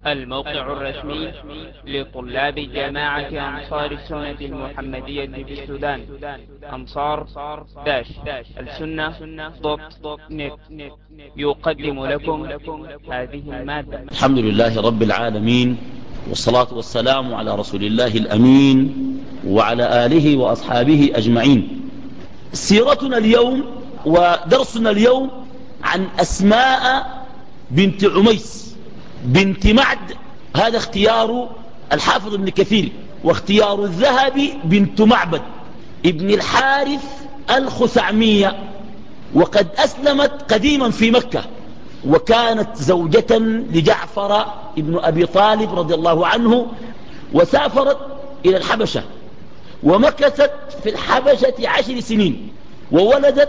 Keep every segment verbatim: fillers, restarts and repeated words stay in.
الموقع الرسمي لطلاب جامعة أنصار السنة المحمدية بالسودان أنصار داش السنة دوت نت يقدم لكم هذه المادة. الحمد لله رب العالمين، والصلاة والسلام على رسول الله الأمين وعلى آله وأصحابه أجمعين. سيرتنا اليوم ودرسنا اليوم عن أسماء بنت عميس بنت معد. هذا اختيار الحافظ ابن كثير، واختيار الذهبي بنت معبد ابن الحارث الخثعمية، وقد أسلمت قديما في مكة، وكانت زوجة لجعفر ابن أبي طالب رضي الله عنه، وسافرت إلى الحبشة ومكثت في الحبشة عشر سنين، وولدت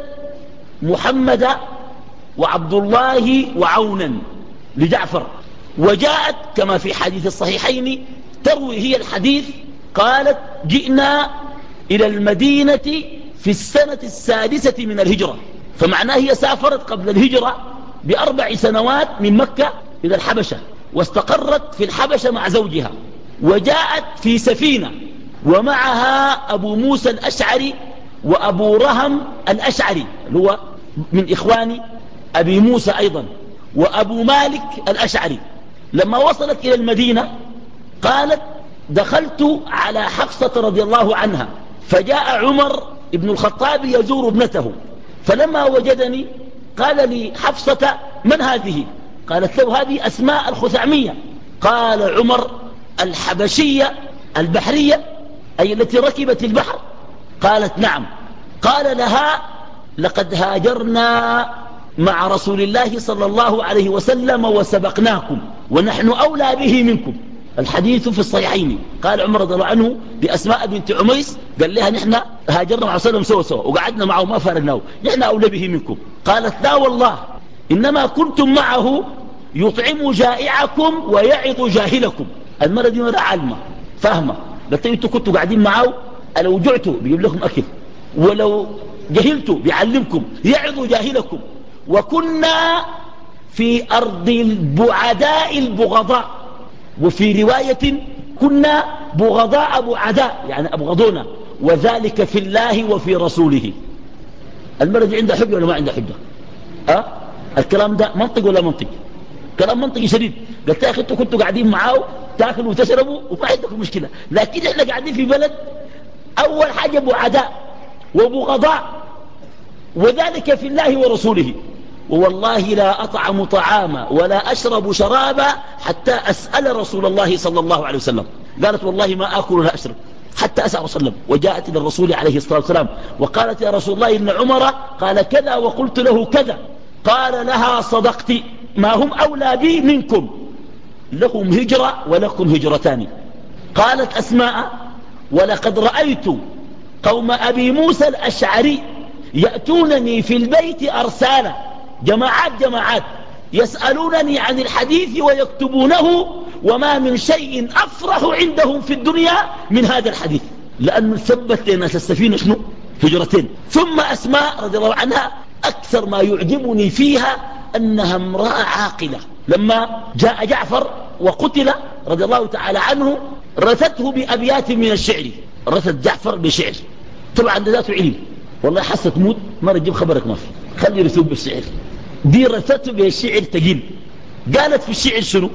محمد وعبد الله وعونا لجعفر. وجاءت كما في حديث الصحيحين تروي هي الحديث، قالت: جئنا إلى المدينة في السنة السادسة من الهجرة، فمعناه هي سافرت قبل الهجرة بأربع سنوات من مكة إلى الحبشة، واستقرت في الحبشة مع زوجها، وجاءت في سفينة ومعها أبو موسى الأشعري وأبو رهم الأشعري اللي هو من إخوان أبي موسى أيضا، وأبو مالك الأشعري. لما وصلت إلى المدينة قالت: دخلت على حفصة رضي الله عنها، فجاء عمر ابن الخطاب يزور ابنته، فلما وجدني قال لي: حفصة من هذه؟ قالت له: هذه أسماء الخثعمية. قال عمر: الحبشية البحرية، أي التي ركبت البحر؟ قالت: نعم. قال لها: لقد هاجرنا مع رسول الله صلى الله عليه وسلم وسبقناكم، ونحن أولى به منكم. الحديث في الصحيحين. قال عمر رضي الله عنه بأسماء بنت عميس، قال لها: نحن هاجرنا مع رسول الله سوا سوا وقعدنا معه ما فارقناه، نحن أولى به منكم. قالت: لا والله، إنما كنتم معه يطعم جائعكم ويعظ جاهلكم. المرة دي مرة عالمة فاهمة، قالت: انتوا كنتوا قاعدين معه، لو جعتوا بيجيب لكم أكل، ولو جهلتوا بيعلمكم، يعظ جاهلكم. وكنا في أرض البعداء البغضاء، وفي رواية كنا بغضاء بعداء، يعني أبغضونا، وذلك في الله وفي رسوله. المرة دي عندها حجة ولا ما عندها حجة؟ أه؟ الكلام ده منطق ولا منطق؟ كلام منطقي شديد. قلت يا أخي انتوا كنتوا قاعدين معاه تاكلوا وتشربوا وما عندكم مشكلة، لكن احنا قاعدين في بلد أول حاجة بعداء وبغضاء، وذلك في الله ورسوله. ووالله لا أطعم طعاما ولا أشرب شرابا حتى أسأل رسول الله صلى الله عليه وسلم. قالت: والله ما آكل ولا أشرب حتى أسأل رسول الله. وجاءت إلى الرسول عليه الصلاة والسلام وقالت: يا رسول الله إن عمر قال كذا وقلت له كذا. قال لها: صدقت، ما هم أولى بي منكم، لهم هجرة ولكم هجرتان. قالت أسماء: ولقد رأيت قوم أبي موسى الأشعري يأتونني في البيت أرسالا، جماعات جماعات، يسألونني عن الحديث ويكتبونه، وما من شيء أفرح عندهم في الدنيا من هذا الحديث، لأنه ثبت لناس السفينة شنو؟ هجرتين. ثم أسماء رضي الله عنها أكثر ما يعجبني فيها أنها امرأة عاقلة. لما جاء جعفر وقتل رضي الله تعالى عنه رثته بأبيات من الشعر، رثت جعفر بشعر، طبعا ذاته علم، والله حست موت ما رجيب خبرك ما في، خلي رسوب بالشعر. دي رثته بالشعر تقيل. قالت في الشعر شنو؟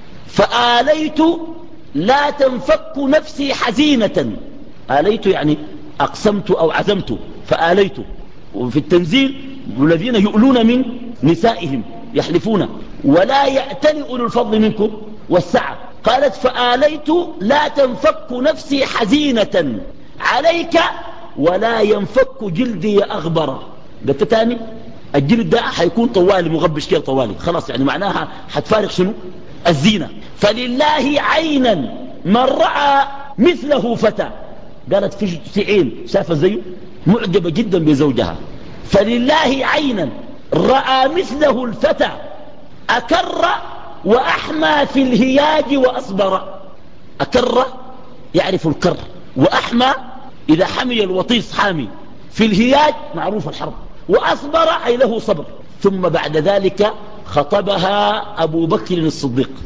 فآليت لا تنفك نفسي حزينة. آليت يعني أقسمت أو عزمت، فآليت. وفي التنزيل: والذين يؤلون من نسائهم يحلفون ولا يأتل أولو الفضل منكم والسعة. قالت: فآليت لا تنفك نفسي حزينة عليك ولا ينفك جلدي أغبر. قلت تاني: الجلد ده حيكون طوالي مغبش كده طوالي، خلاص يعني معناها حتفارق شنو؟ الزينة. فلله عينا من رأى مثله فتى. قالت في عين شافت زيه معجبة جدا بزوجها. فلله عينا رأى مثله الفتى أكر وأحمى في الهياج وأصبر. أكر يعرف الكر، وأحمى إذا حمي الوطيس حامي، في الهياج معروف الحرب، وأصبر أي له صبر. ثم بعد ذلك خطبها أبو بكر الصديق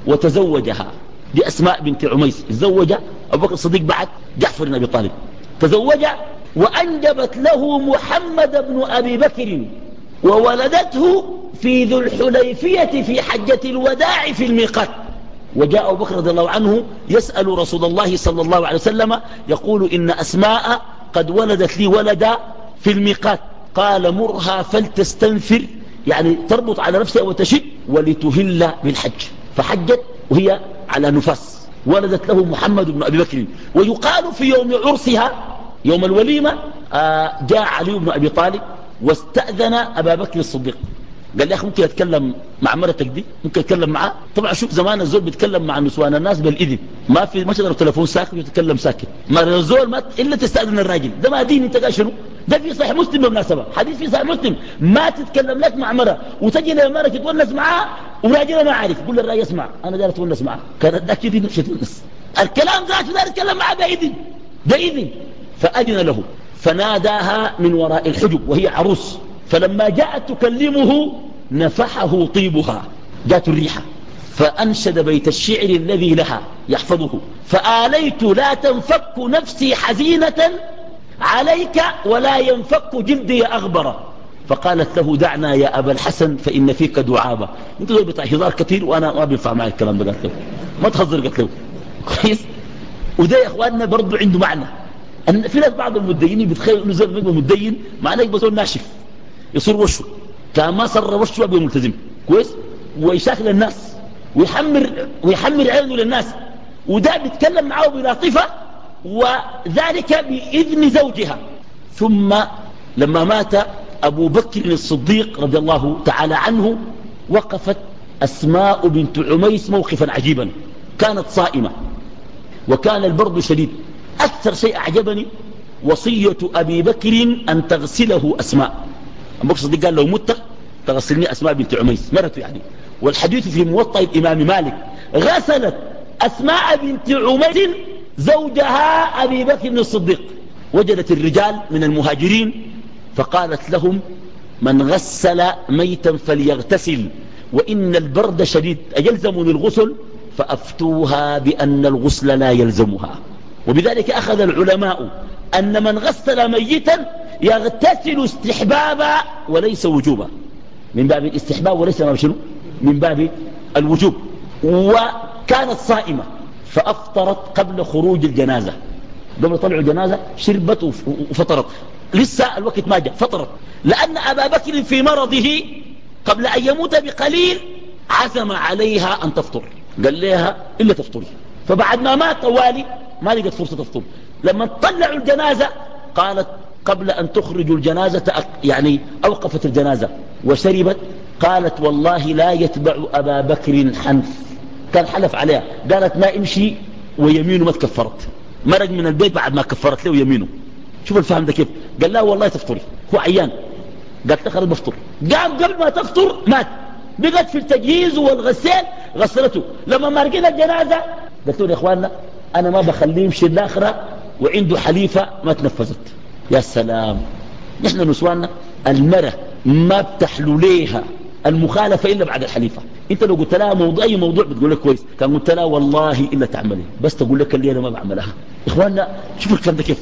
وتزوجها. دي أسماء بنت عميس تزوج أبو بكر الصديق بعد جعفر بن أبي طالب، تزوج وأنجبت له محمد بن أبي بكر، وولدته في ذو الحليفية في حجة الوداع في الميقات. وجاء أبو بكر رضي الله عنه يسأل رسول الله صلى الله عليه وسلم يقول إن أسماء قد ولدت لي ولدا في الميقات، قال مرها فلتستنفر، يعني تربط على نفسها وتشد ولتهل بالحج. فحجت وهي على نفاس، ولدت له محمد بن أبي بكر. ويقال في يوم عرسها يوم الوليمة آه جاء علي بن أبي طالب واستأذن أبا بكر الصديق، قال لي أخي ممكن أتكلم مع مرتك دي، ممكن أتكلم معاه. طبعا شوف زمان الزول بيتكلم مع نسوان الناس بالإذن، ما في ما تقدر تلفون ساكت وتتكلم ساكت، ما الزول ما إلا تستأذن الراجل، ده ما دين. انت قال شنو؟ ده في صحيح مسلم بالمناسبة، حديث في صحيح مسلم، ما تتكلم لك مع مرة وتجي لمرة تتونس معاه وراجلها ما عارف، قول للراجل اسمع أنا داير أتونس معاه، كانت ذاك يدين مش يتونس، الكلام ذاك داير يتكلم معاه بإذن بإذن. فأذن له فناداها من وراء الحجب وهي عروس، فلما جاءت تكلمه نفحه طيبها، جاءت الريحة، فأنشد بيت الشعر الذي لها يحفظه: فآليت لا تنفك نفسي حزينة عليك ولا ينفك جلدي أغبر. فقالت له دعنا يا أبا الحسن فإن فيك دعابة. انت ذو بتاع هزار كثير وأنا ما بينفع معي الكلام ده. قالت له ما تخزر، قالت له كويس. وده يا إخواننا برضو عنده معنى، أن في ناس بعض المدينين بيتخيلوا إنه زي ما يبقى مدين معناه يبقى زول ناشف يصير وشه، كان ما صر وشه يبقى ملتزم كويس، ويشاكل الناس ويحمر ويحمر عينه للناس، وده بيتكلم معه بلطيفة وذلك بإذن زوجها. ثم لما مات أبو بكر الصديق رضي الله تعالى عنه وقفت أسماء بنت عميس موقفا عجيبا، كانت صائمة وكان البرد شديد. أكثر شيء أعجبني وصية أبي بكر أن تغسله أسماء. أبو بكر الصديق قال لو مت تغسلني أسماء بنت عميس، مرته يعني. والحديث في موطأ الإمام مالك: غسلت أسماء بنت عميس زوجها أبي بكر الصديق. وجدت الرجال من المهاجرين فقالت لهم: من غسل ميتا فليغتسل وإن البرد شديد أيلزمني الغسل؟ فأفتوها بأن الغسل لا يلزمها. وبذلك أخذ العلماء أن من غسل ميتا يغتسل استحبابا وليس وجوبا، من باب الاستحباب وليس ما شنو من باب الوجوب. وكانت صائمة فأفطرت قبل خروج الجنازة، قبل طلع الجنازة شربت وفطرت، لسه الوقت ما جاء فطرت، لأن أبا بكر في مرضه قبل أن يموت بقليل عزم عليها أن تفطر، قال لها إلا تفطري. فبعد ما مات طوالي ما لقت فرصة تفطر. لما طلعوا الجنازة قالت قبل أن تخرج الجنازة يعني أوقفت الجنازة وشربت، قالت والله لا يتبع أبا بكر حنف، كان حلف عليها، قالت ما امشي ويمينه ما تكفرت، مرق من البيت بعد ما كفرت له يمينه. شوف الفهم ده كيف، قال لا والله تفطري، هو عيان، قالت تخرج بفطر، قام قبل ما تفطر مات، بقت في التجهيز والغسيل غسلته. لما مرقنا الجنازة قلت له يا إخواننا أنا ما بخليه يمشي الآخرة وعنده حليفة ما تنفذت. يا سلام، نحن نسواننا المرة ما بتحلو ليها المخالفة إلا بعد الحليفة. انت لو قلت لها موضوع أي موضوع بتقول لك كويس، كان قلت لها والله إلا تعملي، بس تقول لك اللي أنا ما بعملها. إخواننا شوفوا الكلام ده كيف.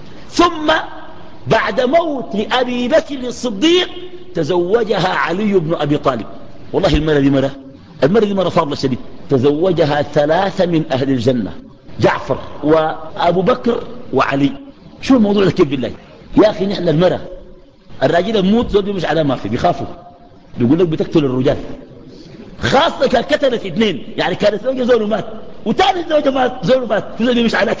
ثم بعد موت أبي بكر الصديق تزوجها علي بن أبي طالب. والله المرة دي مرة المرة دي مرة فاضلة شديد، تزوجها ثلاثة من أهل الجنة، جعفر وأبو بكر وعلي. شو الموضوع ده كيف بالله يا أخي؟ نحن المرة الراجل يموت زوجه مش على ما في بيخافوا، بيقول لك بتقتل الرجال، خاصة كان قتلت اثنين، يعني كانت زوجه زوجه مات وثالث زوجه مات زوجه مات في زوجه مش على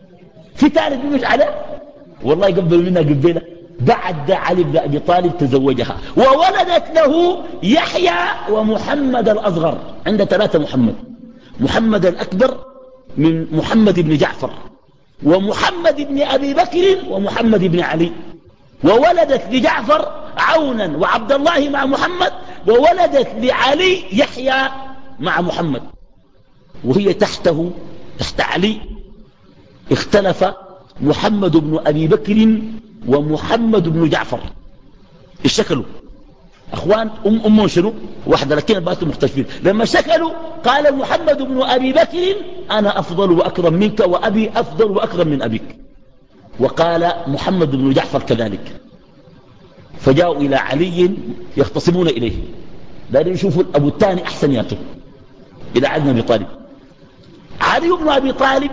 في ثالث مش على. والله قبلوا منها قبيله. بعد علي بن أبي طالب تزوجها وولدت له يحيى ومحمد الأصغر. عند ثلاثة محمد، محمد الأكبر من محمد بن جعفر، ومحمد بن أبي بكر، ومحمد بن علي. وولدت لجعفر عونا وعبد الله مع محمد، وولدت لعلي يحيى مع محمد. وهي تحته تحت علي اختلف محمد بن أبي بكر ومحمد بن جعفر الشكل. أخوان أم أمهم شنو واحدة، لكن باتوا مختلفين. لما شكلوا قال محمد بن أبي بكر أنا أفضل وأكرم منك، وأبي أفضل وأكرم من أبيك. وقال محمد بن جعفر كذلك. فجاءوا إلى علي يختصمون إليه، لأنه يشوفوا أبو الثاني أحسن ياته إلى علي بن أبي طالب. علي بن أبي طالب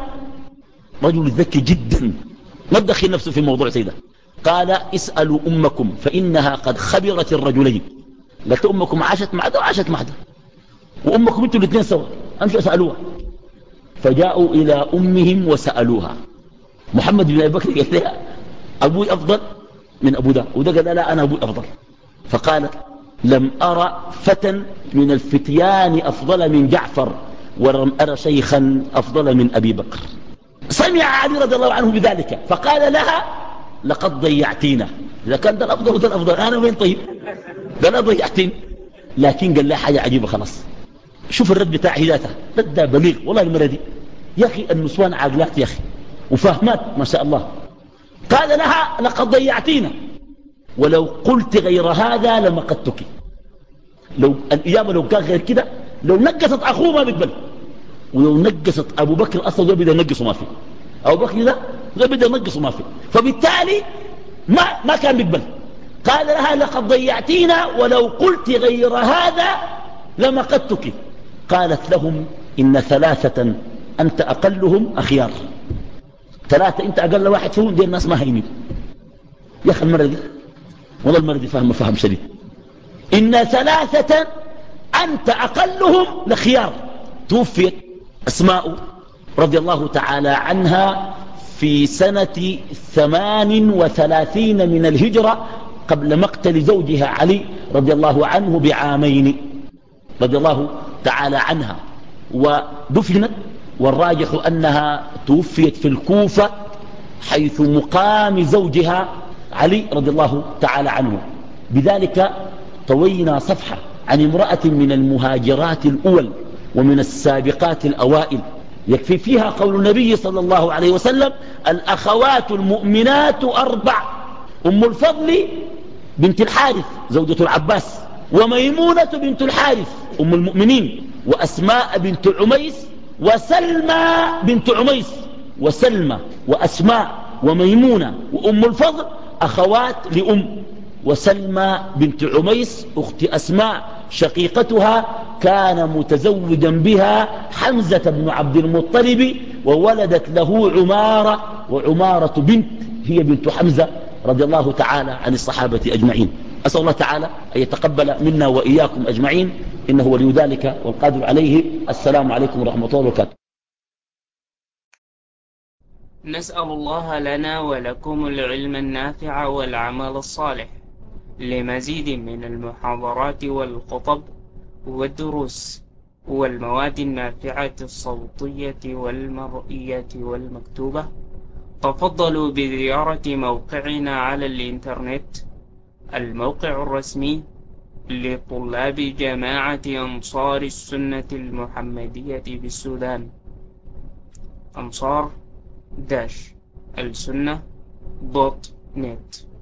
رجل ذكي جدا، ما تدخل نفسه في موضوع سيدة. قال اسألوا أمكم فإنها قد خبرت الرجلين. قالت أمكم عاشت مع ده وعاشت مع ده، وأمكم انتوا الاثنين سوا، أمشوا أسألوها. فجاءوا إلى أمهم وسألوها. محمد بن أبي بكر قال لها أبوي أفضل من أبو ده، وده قال لا أنا أبوي أفضل. فقالت لم أرى فتى من الفتيان أفضل من جعفر، ولم أرى شيخا أفضل من أبي بكر. سمع علي رضي الله عنه بذلك فقال لها لقد ضيعتينا، إذا كان ده الأفضل وده الأفضل أنا وين طيب، ده لا ضيعتين. لكن قال لها حاجة عجيبة خلاص، شوف الرد بتاعه ذاته، رد بليغ والله. المرة دي يا أخي النسوان عاقلات يا أخي وفاهمات ما شاء الله. قال لها لقد ضيعتينا، ولو قلت غير هذا لمقتك. لو الإجابة لو كان غير كده، لو نقصت أخوه ما بيقبل، ولو نقصت أبو بكر أصلا زي بدأ ينقصه ما في، أبو بكر ده زي بدأ ينقصه ما في، فبالتالي ما, ما كان بيقبل. قال لها لقد ضيعتينا ولو قلت غير هذا لمقتك. قالت لهم إن ثلاثة أنت أقلهم أخيار. ثلاثة أنت أقل واحد فيهم، دي الناس ما هينين. يا أخي المرة دي والله المرة دي فهم فهم شديد. إن ثلاثة أنت أقلهم لخيار. توفيت أسماء رضي الله تعالى عنها في سنة ثمان وثلاثين من الهجرة قبل مقتل زوجها علي رضي الله عنه بعامين رضي الله تعالى عنها، ودفنت. والراجح أنها توفيت في الكوفة حيث مقام زوجها علي رضي الله تعالى عنه. بذلك طوينا صفحة عن امرأة من المهاجرات الأول ومن السابقات الأوائل، يكفي فيها قول النبي صلى الله عليه وسلم الأخوات المؤمنات أربع: أم الفضل بنت الحارث زوجة العباس، وميمونة بنت الحارث أم المؤمنين، وأسماء بنت عميس، وسلمى بنت عميس. وسلمى وأسماء وميمونة وأم الفضل أخوات لأم، وسلمى بنت عميس أخت أسماء شقيقتها كان متزوجا بها حمزة بن عبد المطلب، وولدت له عمارة، وعمارة بنت هي بنت حمزة رضي الله تعالى عن الصحابة أجمعين. أسأل الله تعالى أن يتقبل منا وإياكم أجمعين، إنه ولي ذلك والقادر عليه. السلام عليكم ورحمة الله وبركاته. نسأل الله لنا ولكم العلم النافع والعمل الصالح. لمزيد من المحاضرات والخطب والدروس والمواد النافعة الصوتية والمرئية والمكتوبة، تفضلوا بزيارة موقعنا على الإنترنت، الموقع الرسمي لطلاب جماعة أنصار السنة المحمدية بالسودان، أنصار داش السنة دوت نت.